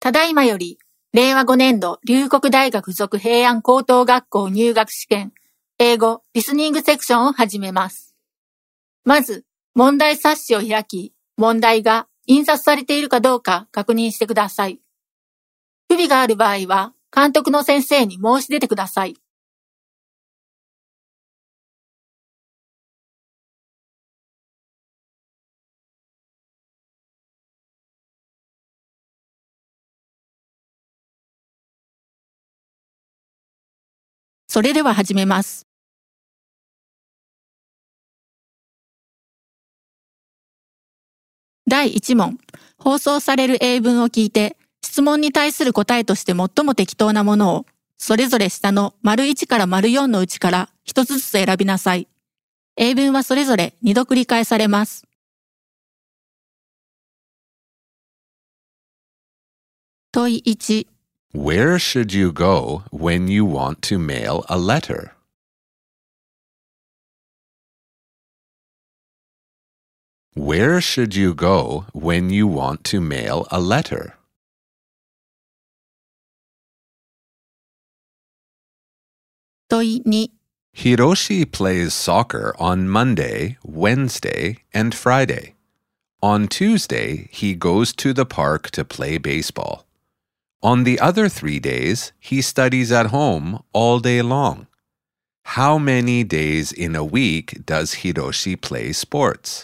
ただいまより、令和5年度龍谷大学附属平安高等学校入学試験、英語リスニングセクションを始めます。まず、問題冊子を開き、問題が印刷されているかどうか確認してください。不備がある場合は、監督の先生に申し出てください。それでは始めます。第1問、放送される英文を聞いて、質問に対する答えとして最も適当なものを、それぞれ下の①から�4のうちから1つずつ選びなさい。英文はそれぞれ2度繰り返されます。問い1。 Where should you go when you want to mail a letter? Where should you go when you want to mail a letter? 問い2。 Hiroshi plays soccer on Monday, Wednesday, and Friday. On Tuesday, he goes to the park to play baseball. On the other 3 days, he studies at home all day long. How many days in a week does Hiroshi play sports?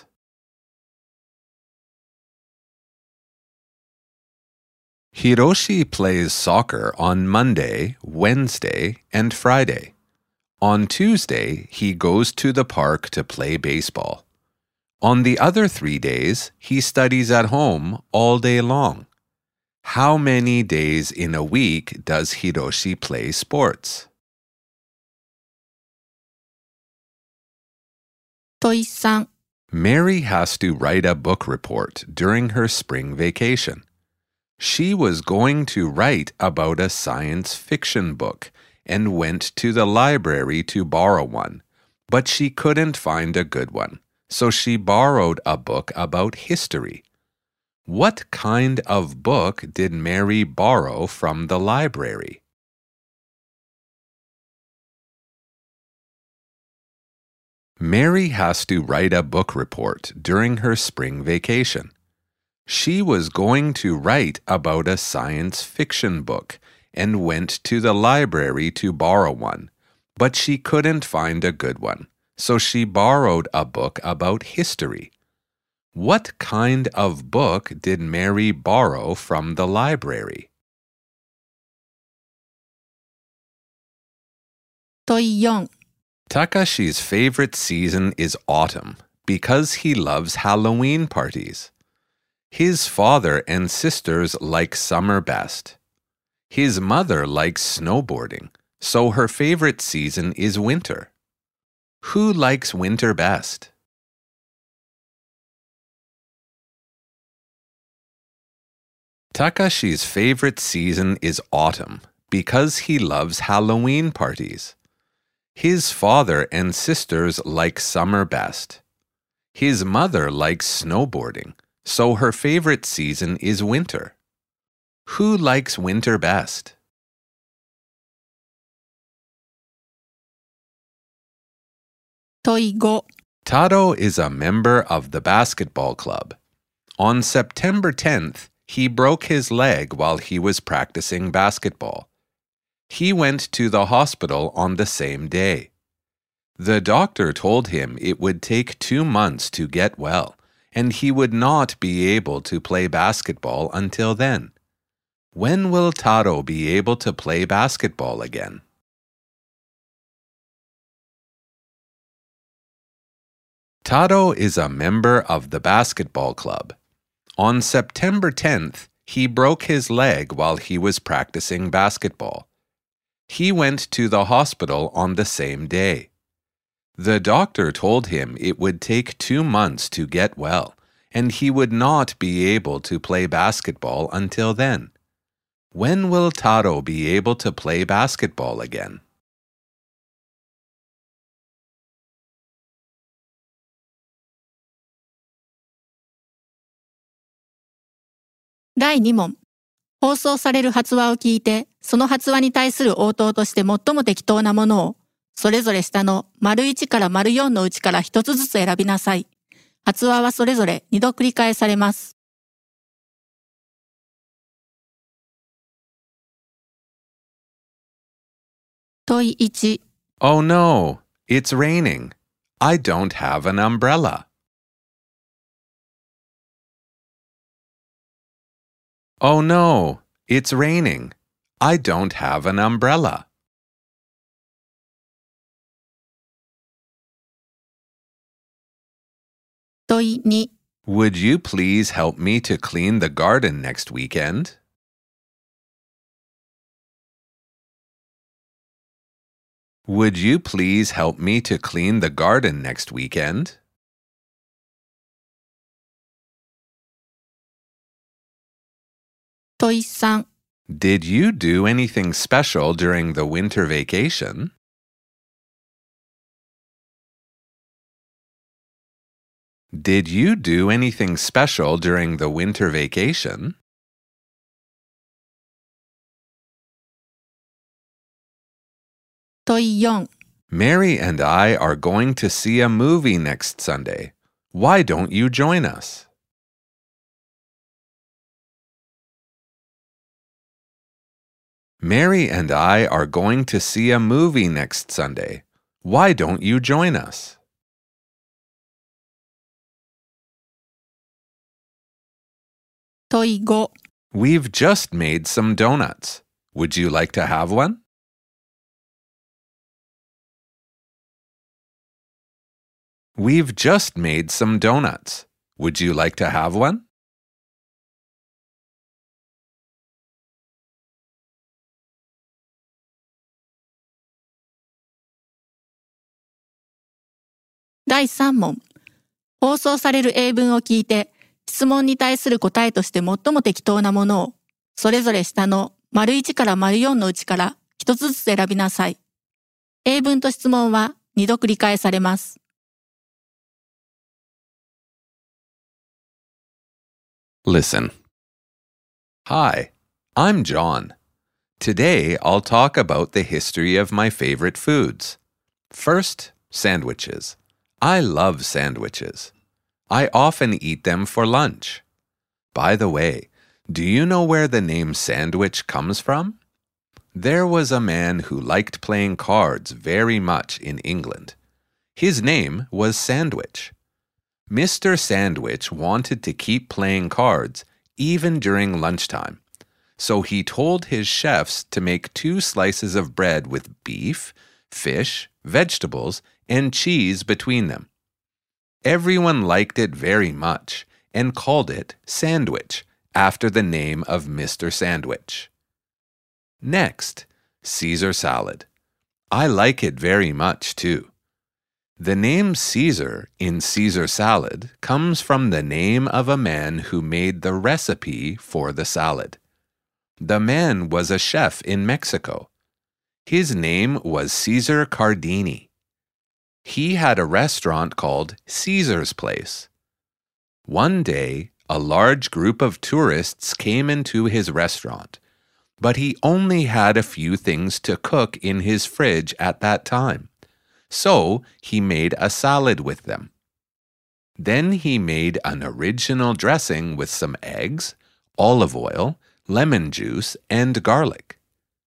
Hiroshi plays soccer on Monday, Wednesday, and Friday. On Tuesday, he goes to the park to play baseball. On the other 3 days, he studies at home all day long. How many days in a week does Hiroshi play sports? 問い3。 Mary has to write a book report during her spring vacation. She was going to write about a science fiction book and went to the library to borrow one, but she couldn't find a good one, so she borrowed a book about history. What kind of book did Mary borrow from the library? Mary has to write a book report during her spring vacation. She was going to write about a science fiction book and went to the library to borrow one, but she couldn't find a good one, so she borrowed a book about history. What kind of book did Mary borrow from the library? 問い4。 Takashi's favorite season is autumn because he loves Halloween parties. His father and sisters like summer best. His mother likes snowboarding, so her favorite season is winter. Who likes winter best? Takashi's favorite season is autumn because he loves Halloween parties. His father and sisters like summer best. His mother likes snowboarding, so her favorite season is winter. Who likes winter best? 問い5。 Taro is a member of the basketball club. On September 10th, he broke his leg while he was practicing basketball. He went to the hospital on the same day. The doctor told him it would take 2 months to get well, and he would not be able to play basketball until then. When will Taro be able to play basketball again? Taro is a member of the basketball club. On September 10th, he broke his leg while he was practicing basketball. He went to the hospital on the same day. The doctor told him it would take 2 months to get well, and he would not be able to play basketball until then. When will Taro be able to play basketball again? 第2問。 放送される発話を聞いて、その発話に対する応答として最も適当なものを、それぞれ下の①から�4のうちから1つずつ選びなさい。発話はそれぞれ2度繰り返されます。問い1。 Oh no, it's raining. I don't have an umbrella. Oh no, it's raining. I don't have an umbrella. 問い2。 Would you please help me to clean the garden next weekend? Would you please help me to clean the garden next weekend? 問い3。 Did you do anything special during the winter vacation? Did you do anything special during the winter vacation? 問い4。 Mary and I are going to see a movie next Sunday. Why don't you join us? Mary and I are going to see a movie next Sunday. Why don't you join us? 問い5。 We've just made some donuts. Would you like to have one? We've just made some donuts. Would you like to have one? 第3問。放送される英文を聞いて、質問に対する答えとして最も適当なものを、それぞれ下の①から�4のうちから1つずつ選びなさい。英文と質問は2度繰り返されます。 Listen. Hi, I'm John. Today I'll talk about the history of my favorite foods. First, sandwiches. I love sandwiches. I often eat them for lunch. By the way, do you know where the name sandwich comes from? There was a man who liked playing cards very much in England. His name was Sandwich. Mr. Sandwich wanted to keep playing cards even during lunchtime, so he told his chefs to make 2 slices of bread with beef, fish, vegetables, and cheese between them. Everyone liked it very much and called it Sandwich after the name of Mr. Sandwich. Next, Caesar salad. I like it very much too. The name Caesar in Caesar salad comes from the name of a man who made the recipe for the salad. The man was a chef in Mexico. His name was Caesar Cardini. He had a restaurant called Caesar's Place. One day, a large group of tourists came into his restaurant, but he only had a few things to cook in his fridge at that time. So he made a salad with them. Then he made an original dressing with some eggs, olive oil, lemon juice, and garlic.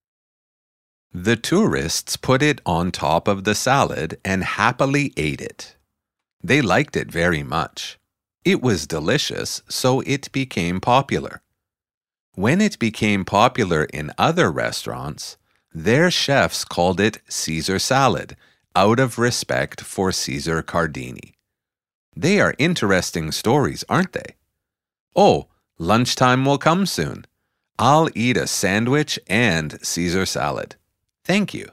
The tourists put it on top of the salad and happily ate it. They liked it very much. It was delicious, so it became popular. When it became popular in other restaurants, their chefs called it Caesar salad, out of respect for Caesar Cardini. They are interesting stories, aren't they? Oh, lunchtime will come soon. I'll eat a sandwich and Caesar salad. Thank you.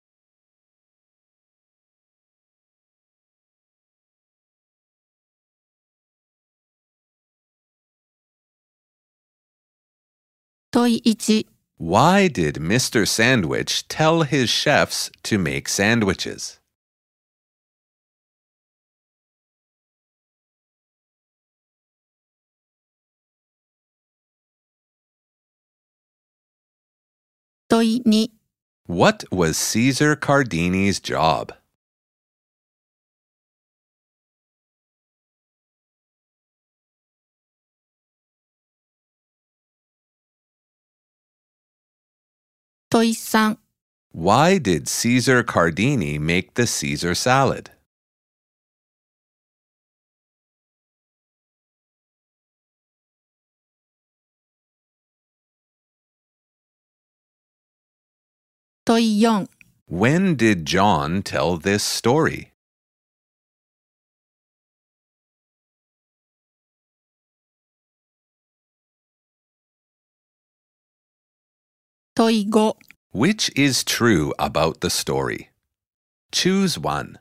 問い1。 Why did Mr. Sandwich tell his chefs to make sandwiches? 問い2、 What was Caesar Cardini's job? 問い3、 Why did Caesar Cardini make the Caesar salad? 問い4、 When did John tell this story? 問い5、 Which is true about the story? Choose one.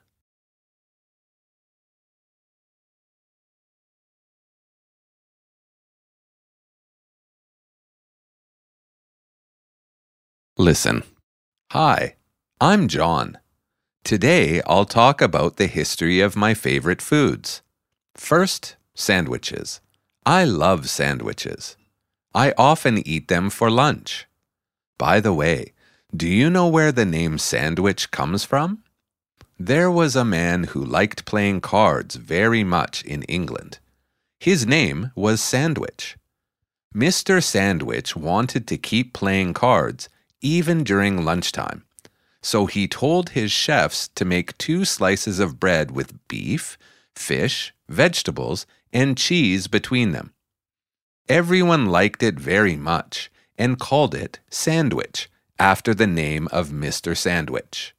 Listen. Hi, I'm John. Today I'll talk about the history of my favorite foods. First, sandwiches. I love sandwiches. I often eat them for lunch. By the way, do you know where the name sandwich comes from? There was a man who liked playing cards very much in England. His name was Sandwich. Mr. Sandwich wanted to keep playing cards even during lunchtime. So he told his chefs to make 2 slices of bread with beef, fish, vegetables, and cheese between them. Everyone liked it very much and called it Sandwich, after the name of Mr. Sandwich.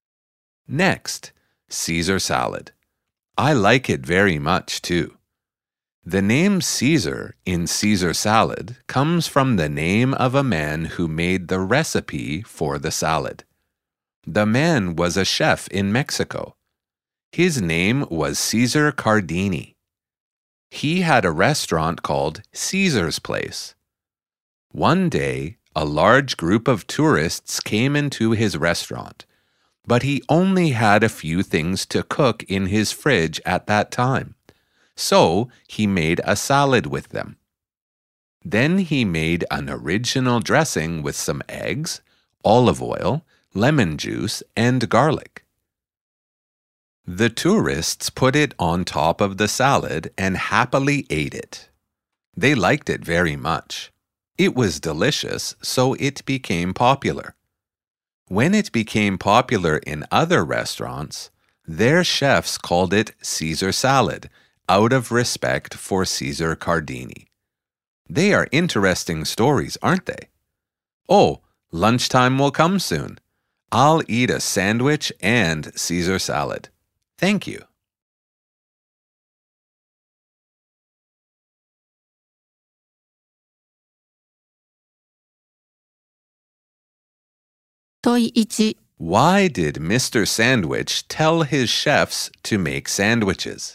Next, Caesar salad. I like it very much too. The name Caesar in Caesar salad comes from the name of a man who made the recipe for the salad. The man was a chef in Mexico. His name was Caesar Cardini. He had a restaurant called Caesar's Place. One day, a large group of tourists came into his restaurant, but he only had a few things to cook in his fridge at that time. So he made a salad with them. Then he made an original dressing with some eggs, olive oil, lemon juice, and garlic. The tourists put it on top of the salad and happily ate it. They liked it very much. It was delicious, so it became popular. When it became popular in other restaurants, their chefs called it Caesar salad, out of respect for Caesar Cardini. They are interesting stories, aren't they? Oh, lunchtime will come soon. I'll eat a sandwich and Caesar salad. Thank you. 問い1、 Why did Mr. Sandwich tell his chefs to make sandwiches?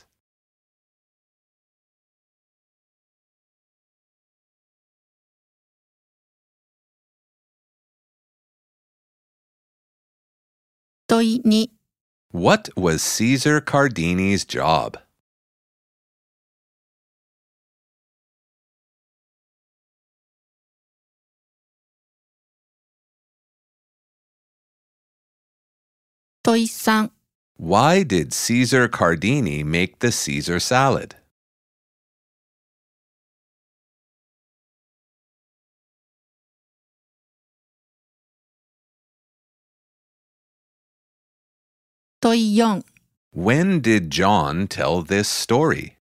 問い2、 What was Caesar Cardini's job? 問い3、 Why did Caesar Cardini make the Caesar salad? 問い4、 When did John tell this story?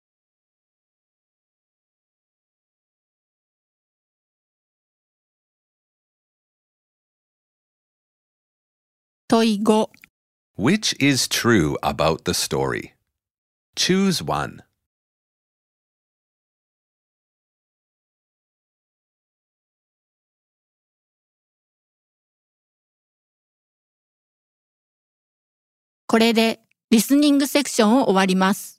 問い5、 Which is true about the story? Choose one. これでリスニングセクションを終わります。